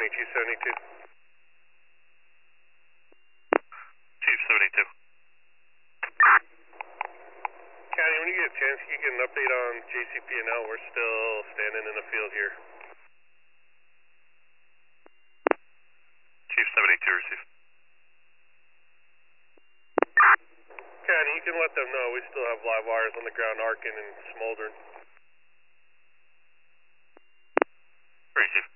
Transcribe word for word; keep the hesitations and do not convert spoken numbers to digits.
County, Chief seventy-two. Chief seventy-two. County, when you get a chance, you get an update on J C P and L. We're still standing in the field here. Chief seventy-two, receive. County, you can let them know we still have live wires on the ground arcing and smoldering. Receive.